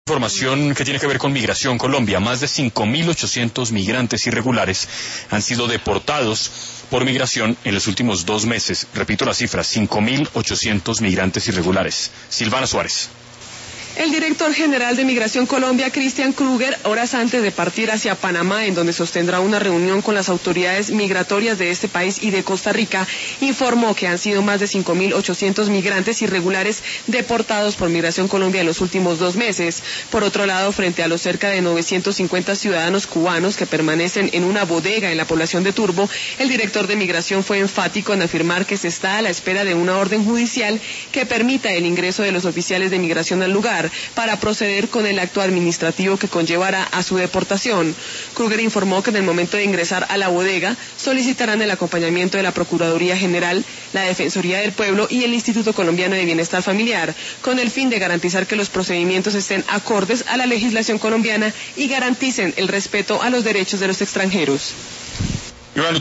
Información que tiene que ver con Migración Colombia. Más de 5.800 migrantes irregulares han sido deportados por migración en los últimos 2 meses. Repito la cifra, 5.800 migrantes irregulares. Silvana Suárez. El director general de Migración Colombia, Christian Kruger, horas antes de partir hacia Panamá, en donde sostendrá una reunión con las autoridades migratorias de este país y de Costa Rica, informó que han sido más de 5.800 migrantes irregulares deportados por Migración Colombia en los últimos 2 meses. Por otro lado, frente a los cerca de 950 ciudadanos cubanos que permanecen en una bodega en la población de Turbo, el director de Migración fue enfático en afirmar que se está a la espera de una orden judicial que permita el ingreso de los oficiales de migración al lugar para proceder con el acto administrativo que conllevará a su deportación. Kruger informó que en el momento de ingresar a la bodega solicitarán el acompañamiento de la Procuraduría General, la Defensoría del Pueblo y el Instituto Colombiano de Bienestar Familiar, con el fin de garantizar que los procedimientos estén acordes a la legislación colombiana y garanticen el respeto a los derechos de los extranjeros.